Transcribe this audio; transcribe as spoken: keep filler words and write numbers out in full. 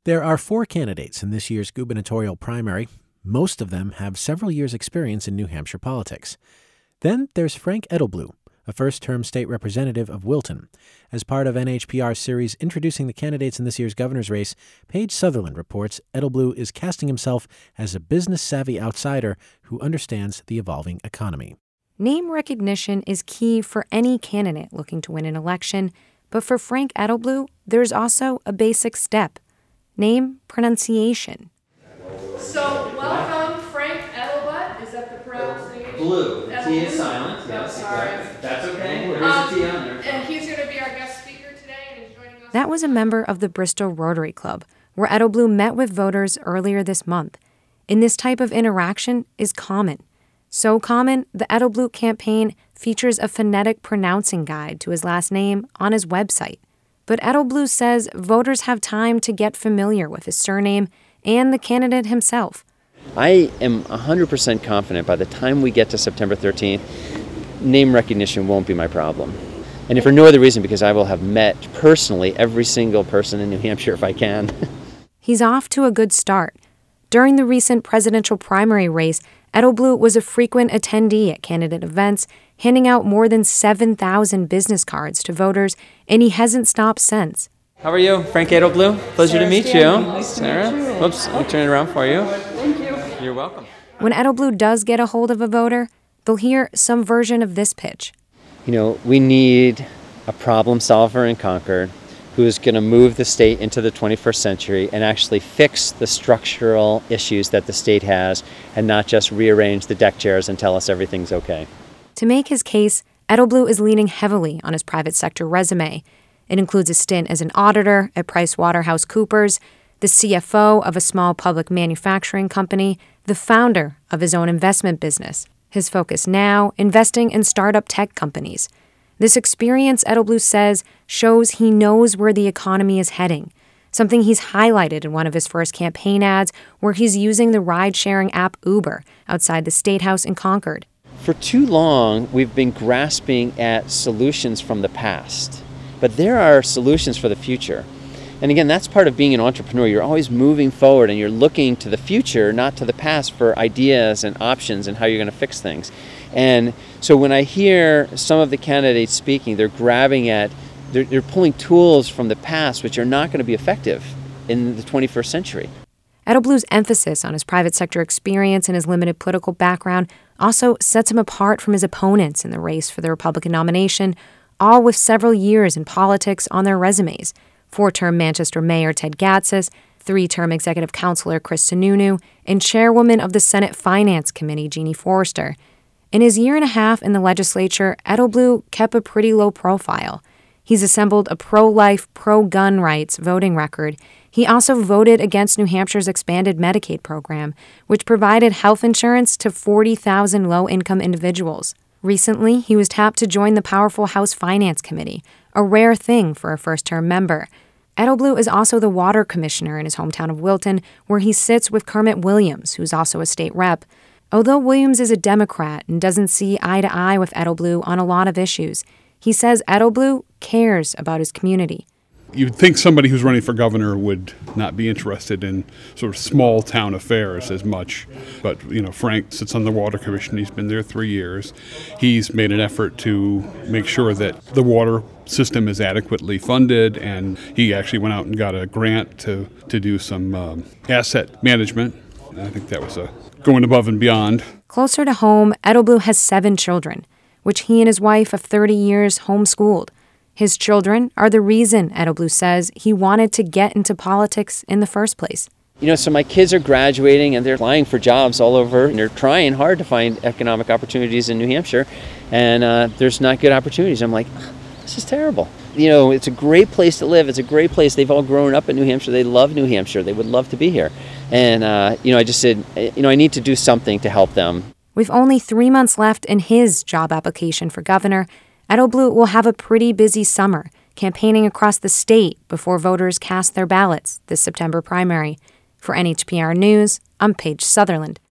There are four candidates in this year's gubernatorial primary. Most of them have several years' experience in New Hampshire politics. Then there's Frank Edelblut, a first-term state representative of Wilton. As part of N H P R's series introducing the candidates in this year's governor's race, Paige Sutherland reports Edelblut is casting himself as a business-savvy outsider who understands the evolving economy. Name recognition is key for any candidate looking to win an election, but for Frank Edelblut, there's also a basic step: name pronunciation. So, welcome, Frank Edelblut. Is that the pronunciation? Blue. The T is silent. Yes, oh, sorry. Exactly. That's okay. There's Um, a T on there. and he's going to be our guest speaker today and is joining us. That was a member of the Bristol Rotary Club, where Edelblut met with voters earlier this month. And this type of interaction is common. So common, the Edelblut campaign features a phonetic pronouncing guide to his last name on his website. But Edelblut says voters have time to get familiar with his surname and the candidate himself. I am one hundred percent confident by the time we get to September thirteenth, name recognition won't be my problem. And if for no other reason, because I will have met personally every single person in New Hampshire if I can. He's off to a good start. During the recent presidential primary race, Edelblut was a frequent attendee at candidate events, handing out more than seven thousand business cards to voters, and he hasn't stopped since. How are you? Frank Edelblut. Pleasure Sarah to meet Stanley. you. Nice to Sarah. meet you. Whoops, let me turn it around for you. Thank you. You're welcome. When Edelblut does get a hold of a voter, they'll hear some version of this pitch. You know, we need a problem solver in Concord who is going to move the state into the twenty-first century and actually fix the structural issues that the state has and not just rearrange the deck chairs and tell us everything's okay. To make his case, Edelblut is leaning heavily on his private sector resume. It includes a stint as an auditor at PricewaterhouseCoopers, the C F O of a small public manufacturing company, the founder of his own investment business. His focus now, investing in startup tech companies. This experience, Edelblut says, shows he knows where the economy is heading, something he's highlighted in one of his first campaign ads where he's using the ride-sharing app Uber outside the State House in Concord. For too long, we've been grasping at solutions from the past, but there are solutions for the future. And again, that's part of being an entrepreneur. You're always moving forward and you're looking to the future, not to the past, for ideas and options and how you're going to fix things. And so when I hear some of the candidates speaking, they're grabbing at, they're, they're pulling tools from the past which are not going to be effective in the twenty-first century. Edelblut's emphasis on his private sector experience and his limited political background also sets him apart from his opponents in the race for the Republican nomination, all with several years in politics on their resumes. Four-term Manchester Mayor Ted Gatsas, three-term Executive Counselor Chris Sununu, and Chairwoman of the Senate Finance Committee Jeannie Forrester. In his year and a half in the legislature, Edelblut kept a pretty low profile. He's assembled a pro-life, pro-gun rights voting record. He also voted against New Hampshire's expanded Medicaid program, which provided health insurance to forty thousand low-income individuals. Recently, he was tapped to join the powerful House Finance Committee, a rare thing for a first-term member. Edelblut is also the water commissioner in his hometown of Wilton, where he sits with Kermit Williams, who's also a state rep. Although Williams is a Democrat and doesn't see eye to eye with Edelblut on a lot of issues, he says Edelblut cares about his community. You'd think somebody who's running for governor would not be interested in sort of small town affairs as much. But, you know, Frank sits on the Water Commission. He's been there three years. He's made an effort to make sure that the water system is adequately funded, and he actually went out and got a grant to, to do some um, asset management. And I think that was a going above and beyond. Closer to home, Edelblut has seven children, which he and his wife of thirty years homeschooled. His children are the reason, Edelblut says, he wanted to get into politics in the first place. You know, so my kids are graduating and they're applying for jobs all over, and they're trying hard to find economic opportunities in New Hampshire, and uh, there's not good opportunities. I'm like, this is terrible. You know, it's a great place to live. It's a great place. They've all grown up in New Hampshire. They love New Hampshire. They would love to be here. And, uh, you know, I just said, you know, I need to do something to help them. With only three months left in his job application for governor, Edelblut will have a pretty busy summer, campaigning across the state before voters cast their ballots this September primary. For N H P R News, I'm Paige Sutherland.